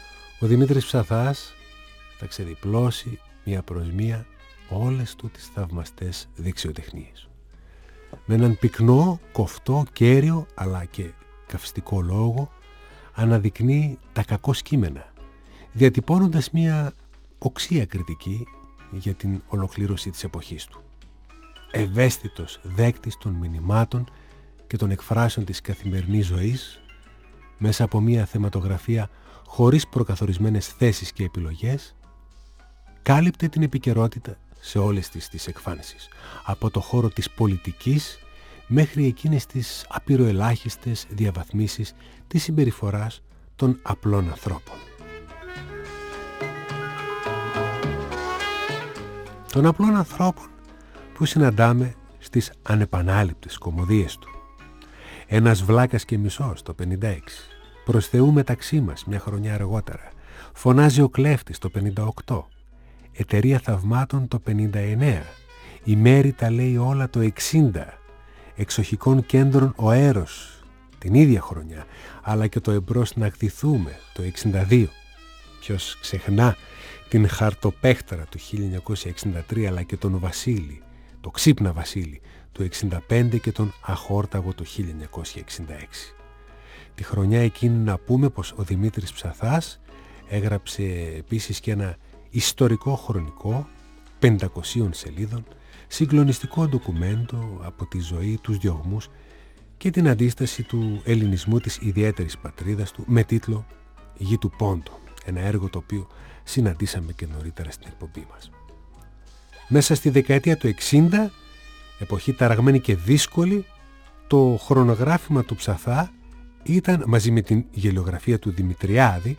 ο Δημήτρης Ψαθάς θα ξεδιπλώσει μία προς μία όλες του τις θαυμαστές δεξιοτεχνίες. Με έναν πυκνό, κοφτό, κέριο αλλά και καυστικό λόγο αναδεικνύει τα κακώς κείμενα, διατυπώνοντας μία οξία κριτική για την ολοκλήρωση της εποχής του. Ευαίσθητος δέκτης των μηνυμάτων και των εκφράσεων της καθημερινής ζωής, μέσα από μία θεματογραφία χωρίς προκαθορισμένες θέσεις και επιλογές, κάλυπτε την επικαιρότητα σε όλες τις, τις εκφάνσεις, από το χώρο της πολιτικής μέχρι εκείνες τις απειροελάχιστες διαβαθμίσεις της συμπεριφοράς των απλών ανθρώπων. Των απλών ανθρώπων που συναντάμε στις ανεπανάληπτες κωμωδίες του. Ένας βλάκας και μισός το πενήντα έξι, προς Θεού μεταξύ μας μια χρονιά αργότερα, φωνάζει ο κλέφτης το πενήντα οκτώ, εταιρεία θαυμάτων το πενήντα εννέα, η Μέρη τα λέει όλα το εξήντα, εξοχικών κέντρων ο Έρος την ίδια χρονιά, αλλά και το εμπρός να κτηθούμε το εξήντα δύο. Ποιος ξεχνά την χαρτοπέχτρα του χίλια εννιακόσια εξήντα τρία, αλλά και τον Βασίλη, το Ξύπνα Βασίλη του εξήντα πέντε και τον Αχόρταγο το χίλια εννιακόσια εξήντα έξι. Τη χρονιά εκείνη να πούμε πως ο Δημήτρης Ψαθάς έγραψε επίσης και ένα ιστορικό χρονικό πεντακοσίων σελίδων, συγκλονιστικό ντοκουμέντο από τη ζωή, τους διωγμούς και την αντίσταση του ελληνισμού της ιδιαίτερης πατρίδας του με τίτλο «Γη του Πόντου», ένα έργο το οποίο συναντήσαμε και νωρίτερα στην εκπομπή μας. Μέσα στη δεκαετία του εξήντα, εποχή ταραγμένη και δύσκολη, το χρονογράφημα του Ψαθά ήταν, μαζί με την γελιογραφία του Δημητριάδη,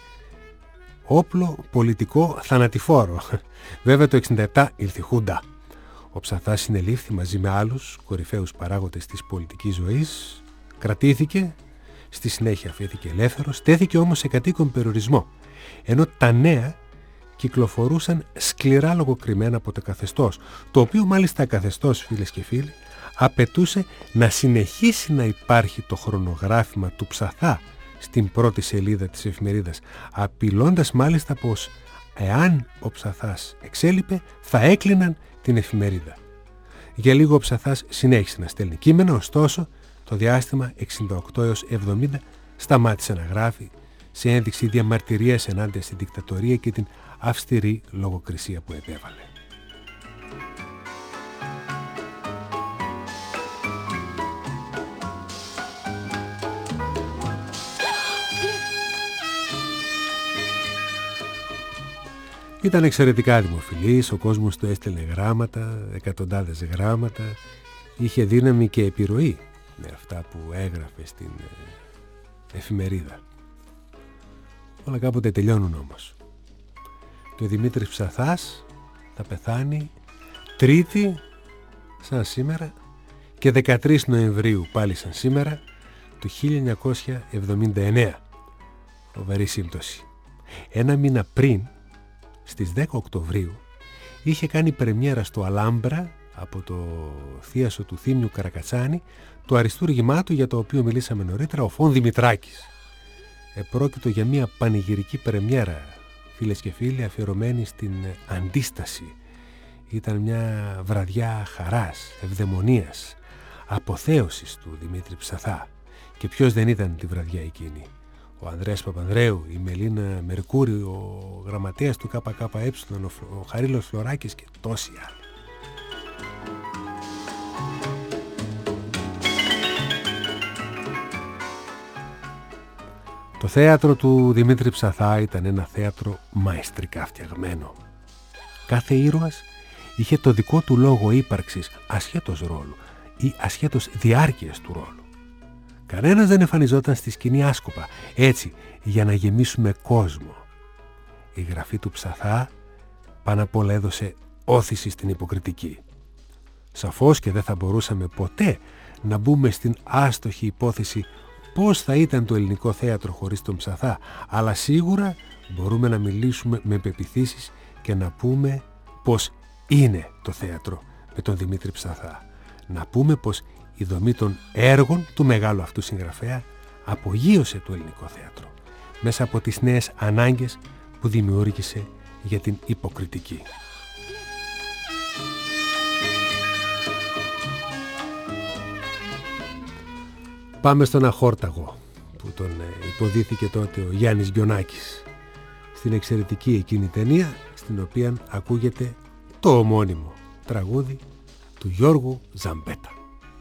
όπλο πολιτικό θανατηφόρο. Βέβαια το εξήντα επτά ήλθε η Χούντα. Ο Ψαθάς συνελήφθη μαζί με άλλους κορυφαίους παράγοντες της πολιτικής ζωής, κρατήθηκε, στη συνέχεια αφήθηκε ελεύθερος, τέθηκε όμως σε κατοίκον περιορισμό, ενώ τα νέα κυκλοφορούσαν σκληρά λογοκριμμένα από το καθεστώς, το οποίο μάλιστα καθεστώς, φίλες και φίλοι, απαιτούσε να συνεχίσει να υπάρχει το χρονογράφημα του Ψαθά στην πρώτη σελίδα της εφημερίδας, απειλώντας μάλιστα πως εάν ο Ψαθάς εξέλιπε θα έκλειναν την εφημερίδα. Για λίγο ο Ψαθάς συνέχισε να στέλνει κείμενα, ωστόσο το διάστημα εξήντα οκτώ έως εβδομήντα σταμάτησε να γράφει, σε ένδειξη διαμαρτυρίας ενάντια στην δικτατορία και την αυστηρή λογοκρισία που επέβαλε. Ήταν εξαιρετικά δημοφιλής, ο κόσμος του έστελνε γράμματα, εκατοντάδες γράμματα, είχε δύναμη και επιρροή με αυτά που έγραφε στην εφημερίδα. Όλα κάποτε τελειώνουν όμως. Και ο Δημήτρης Ψαθάς θα πεθάνει Τρίτη σαν σήμερα και δεκατρείς Νοεμβρίου πάλι σαν σήμερα του χίλια εννιακόσια εβδομήντα εννέα. Φοβερή σύμπτωση. Ένα μήνα πριν, στις δέκα Οκτωβρίου, είχε κάνει πρεμιέρα στο Αλάμπρα από το θίασο του Θήμιου Καρακατσάνη το αριστούργημά του για το οποίο μιλήσαμε νωρίτερα, ο Φων Δημητράκης. Επρόκειτο για μια πανηγυρική πρεμιέρα, φίλες και φίλοι, αφιερωμένη στην αντίσταση. Ήταν μια βραδιά χαράς, ευδαιμονίας, αποθέωσης του Δημήτρη Ψαθά. Και ποιος δεν ήταν τη βραδιά εκείνη? Ο Ανδρέας Παπανδρέου, η Μελίνα Μερκούρη, ο γραμματέας του ΚΚΕ, ο Χαρίλος Φλωράκης και τόσοι άλλοι. Το θέατρο του Δημήτρη Ψαθά ήταν ένα θέατρο μαεστρικά φτιαγμένο. Κάθε ήρωας είχε το δικό του λόγο ύπαρξης ασχέτως ρόλου ή ασχέτως διάρκειας του ρόλου. Κανένας δεν εμφανιζόταν στη σκηνή άσκοπα, έτσι για να γεμίσουμε κόσμο. Η γραφή του Ψαθά πάνω απ' όλα έδωσε όθηση στην υποκριτική. Σαφώς και δεν θα μπορούσαμε ποτέ να μπούμε στην άστοχη υπόθεση πώς θα ήταν το ελληνικό θέατρο χωρίς τον Ψαθά, αλλά σίγουρα μπορούμε να μιλήσουμε με πεποιθήσεις και να πούμε πώς είναι το θέατρο με τον Δημήτρη Ψαθά. Να πούμε πως η δομή των έργων του μεγάλου αυτού συγγραφέα απογείωσε το ελληνικό θέατρο μέσα από τις νέες ανάγκες που δημιούργησε για την υποκριτική. Πάμε στον Αχόρταγο που τον υποδίθηκε τότε ο Γιάννης Γκιονάκης στην εξαιρετική εκείνη ταινία στην οποία ακούγεται το ομώνυμο τραγούδι του Γιώργου Ζαμπέτα.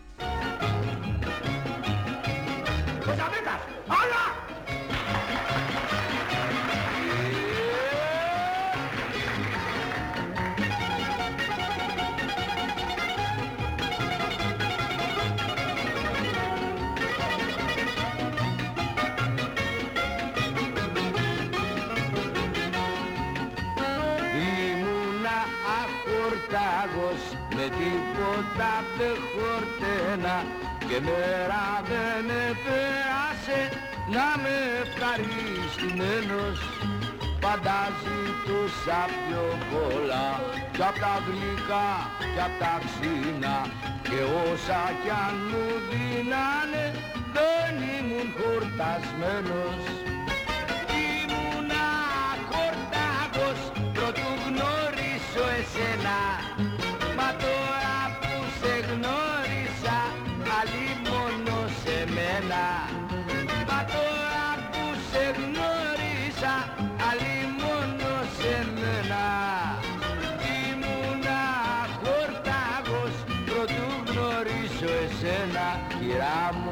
Με τίποτα δεν χορτένα και μέρα δεν επέρασε να με ευχαριστημένος. Πάντα ζητούσα πιο πολλά κι απ' τα γλυκά κι απ' τα ξύνα και όσα κι αν μου δίνανε δεν ήμουν χορτασμένος. Ήμουνα χορτάγος πρωτού γνωρίσω εσένα. Μα τώρα που σε γνώρισα, άλλη μόνο σε μένα. Μα τώρα που σε γνώρισα, άλλη μόνο σε μένα. Ήμουνα χορτάγος, πρωτού γνωρίσω εσένα, κυρά μου.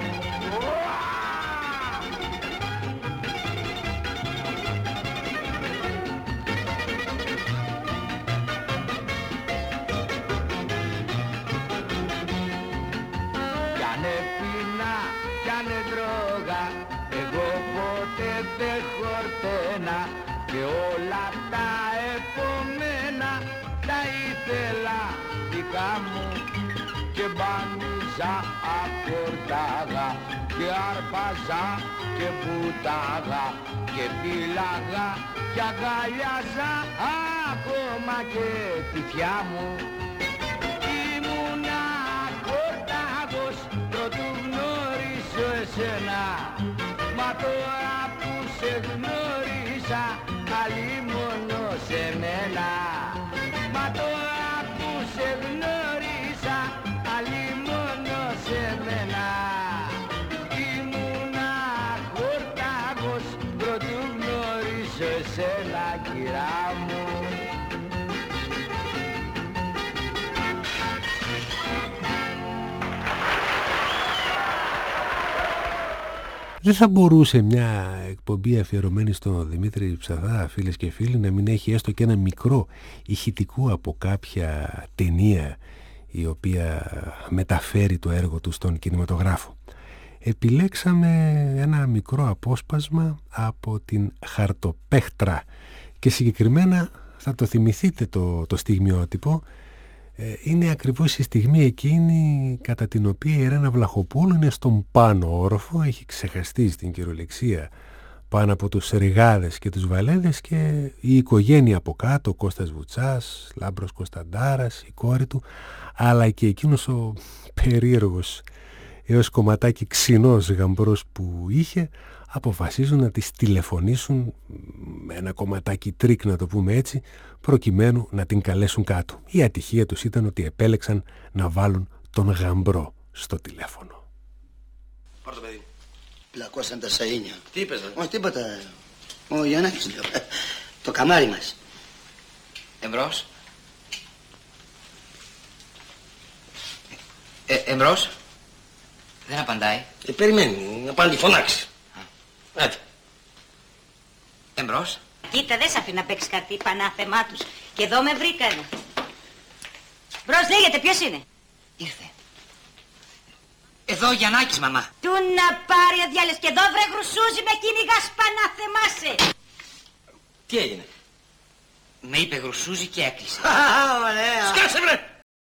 Δεν χορτένα και όλα τα επόμενα τα ήθελα δικά μου και μπάνιζα, ακορτάγα και αρπάζα και μπουτάγα και φύλαγα και αγκαλιάζα ακόμα και τη θιά μου. Ήμουνα χορτάγος πρωτού γνωρίσω εσένα. Μα τώρα που σε γνώρισα, άλλη μόνο σε μένα. Μα τώρα που σε γνώρισα, άλλη μόνο σε μένα. Ήμουνα χορτάγος, πρωτού γνωρίσω εσένα, κυρά μου. Δεν θα μπορούσε μια εκπομπή αφιερωμένη στον Δημήτρη Ψαθά, φίλες και φίλοι, να μην έχει έστω και ένα μικρό ηχητικό από κάποια ταινία η οποία μεταφέρει το έργο του στον κινηματογράφο. Επιλέξαμε ένα μικρό απόσπασμα από την Χαρτοπέχτρα και συγκεκριμένα θα το θυμηθείτε το, το στιγμιότυπο. Είναι ακριβώς η στιγμή εκείνη κατά την οποία η Ρένα Βλαχοπούλου είναι στον πάνω όροφο, έχει ξεχαστεί στην κυριολεξία πάνω από τους Ριγάδες και τους Βαλέδες και η οικογένεια από κάτω, ο Κώστας Βουτσάς, Λάμπρος Κωνσταντάρας, η κόρη του, αλλά και εκείνος ο περίεργος έως κομματάκι ξινός γαμπρός που είχε, αποφασίζουν να τις τηλεφωνήσουν με ένα κομματάκι τρίκ, να το πούμε έτσι, προκειμένου να την καλέσουν κάτω. Η ατυχία τους ήταν ότι επέλεξαν να βάλουν τον γαμπρό στο τηλέφωνο. Πάρ' το παιδί. Πλακώσαν τα σαΐνια. Τι είπες, ρε? Όχι τίποτα. Ο Γιαννάκης λέω. Το καμάρι μας. Εμπρός. Ε, εμπρός. Δεν απαντάει. Ε, περιμένει να πάνε τη φωνάξει. Άντε. Εμπρός. Κοίτα, δεν σ' αφήνει να παίξεις κάτι πανάθεμά τους. Και εδώ με βρήκανε. Μπρος, λέγεται, ποιος είναι? Ήρθε. Εδώ ο Γιαννάκης, μαμά. Του να πάρει ο διάλες και εδώ βρε γρουσούζι με κυνηγάς πανάθεμάσαι. Τι έγινε? Με είπε γρουσούζι και έκλεισε. Α, ωραία. Σκάσε, βρε!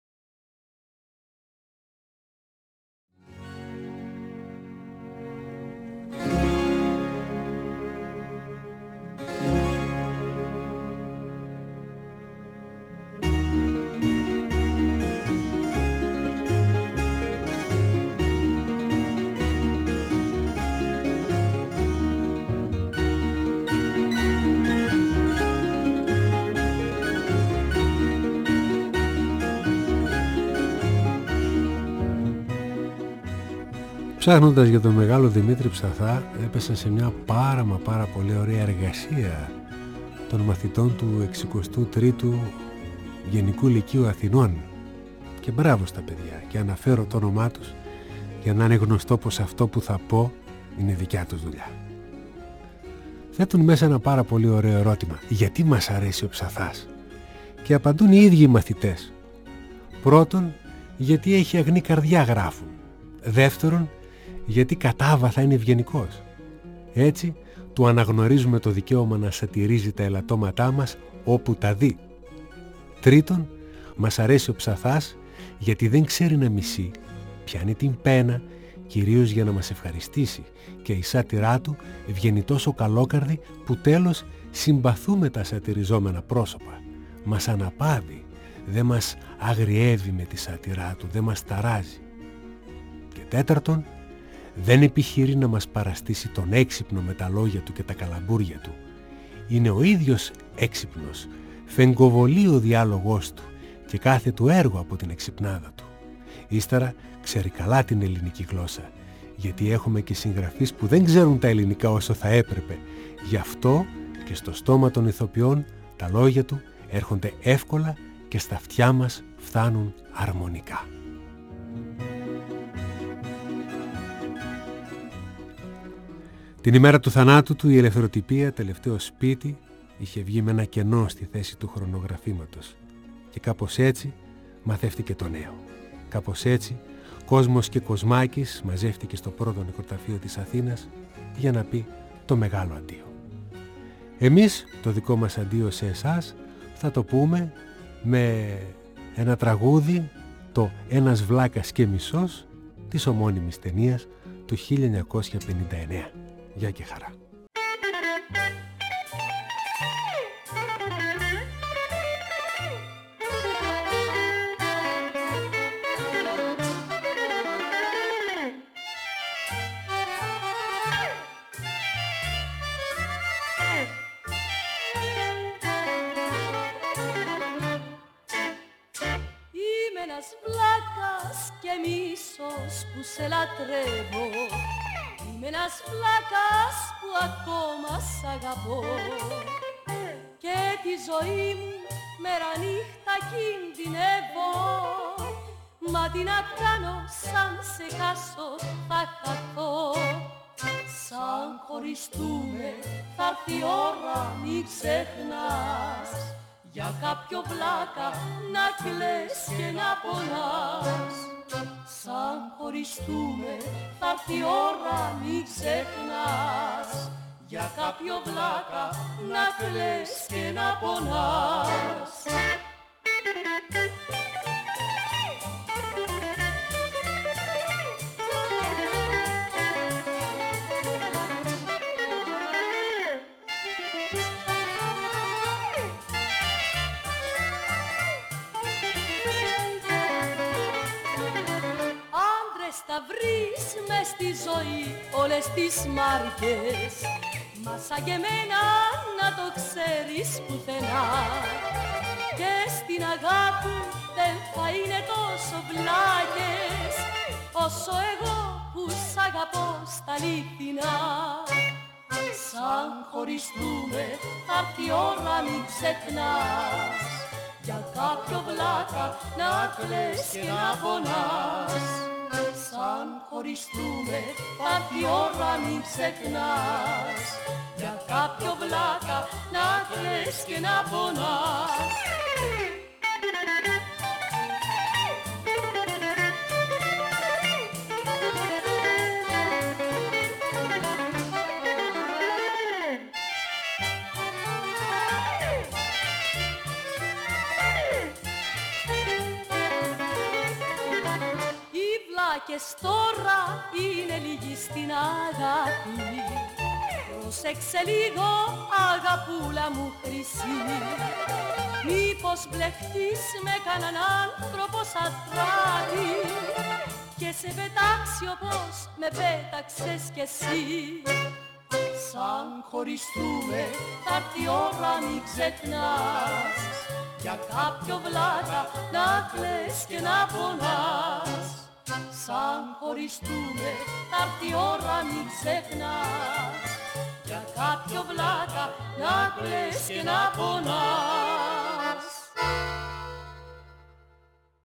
Ψάχνοντας για τον μεγάλο Δημήτρη Ψαθά, έπεσαν σε μια πάρα μα πάρα πολύ ωραία εργασία των μαθητών του εξηκοστού τρίτου Γενικού Λυκείου Αθηνών. Και μπράβο στα παιδιά, και αναφέρω το όνομά τους για να είναι γνωστό πως αυτό που θα πω είναι δικιά τους δουλειά. Θέτουν μέσα ένα πάρα πολύ ωραίο ερώτημα: γιατί μας αρέσει ο Ψαθάς? Και απαντούν οι ίδιοι οι μαθητές. Πρώτον, γιατί έχει αγνή καρδιά, γράφουν. Δεύτερον, γιατί κατάβαθα είναι ευγενικός. Έτσι του αναγνωρίζουμε το δικαίωμα να σατηρίζει τα ελαττώματά μας όπου τα δει. Τρίτον, μας αρέσει ο Ψαθάς γιατί δεν ξέρει να μισεί, πιάνει την πένα κυρίως για να μας ευχαριστήσει, και η σάτυρά του βγαίνει τόσο καλόκαρδη που τέλος συμπαθούμε τα σατυριζόμενα πρόσωπα. Μας αναπαύει, δεν μας αγριεύει με τη σάτυρά του, δεν μας ταράζει. Και τέταρτον, δεν επιχειρεί να μας παραστήσει τον έξυπνο με τα λόγια του και τα καλαμπούρια του. Είναι ο ίδιος έξυπνος, φεγκοβολεί ο διάλογός του και κάθε του έργο από την εξυπνάδα του. Ύστερα ξέρει καλά την ελληνική γλώσσα, γιατί έχουμε και συγγραφείς που δεν ξέρουν τα ελληνικά όσο θα έπρεπε. Γι' αυτό και στο στόμα των ηθοποιών τα λόγια του έρχονται εύκολα και στα αυτιά μας φτάνουν αρμονικά. Την ημέρα του θανάτου του η Ελευθεροτυπία, τελευταίο σπίτι, είχε βγει με ένα κενό στη θέση του χρονογραφήματος. Και κάπως έτσι μαθεύτηκε το νέο. Κάπως έτσι Κόσμος και Κοσμάκης μαζεύτηκε στο πρώτο νεκροταφείο της Αθήνας για να πει το μεγάλο αντίο. Εμείς το δικό μας αντίο σε εσάς θα το πούμε με ένα τραγούδι, το «Ένας βλάκας και μισός» της ομώνυμης ταινίας του χίλια εννιακόσια πενήντα εννέα. Γεια και χαρά. Είμαι ένας βλάκας και μίσος που σε λατρεύω. Είμαι ένας βλάκας που ακόμα σ' αγαπώ. Και τη ζωή μου μέρα νύχτα κινδυνεύω. Μα τι να κάνω, σαν σε χάσω θα χαθώ. Σ' χωριστούμε, θα έρθει η ώρα μη ξεχνάς. Για κάποιο βλάκα να κλαις και να πονάς. Σαν χωριστούμε, θα έρθει η ώρα μη ξεχνάς. Για κάποιο βλάκα να κλαις και να πονάς. Θα βρεις μες στη ζωή όλες τις μάρκες, μα σαν και εμένα να το ξέρεις πουθενά. Και στην αγάπη δεν θα είναι τόσο βλάκες όσο εγώ που σ' αγαπώ στα αλήθινα. Σαν χωριστούμε θα έρθει η ώρα μη ξεχνάς. Για κάποιο βλάκα να κλαις και να πονάς. Σαν χωριστούμε θα έρθει η ώρα μη ξεχνάς. Για κάποιο βλάκα να κλαις και να πονάς. Και τώρα είναι λίγοι στην αγάπη. Πρόσεξε λίγο αγαπούλα μου χρυσή. Μήπως μπλεχτείς με κανέναν άνθρωπο σαν τράβη και σε πετάξει όπως με πέταξες κι εσύ. Σαν χωριστούμε θα έρθει η ώρα μη ξεχνάς. Για κάποιο βλάκα να κλαις και να πονάς. Σαν χωριστούμε θα έρθει η ώρα μη ξεχνάς. Για κάποιο βλάκα να κλαις και να πονάς.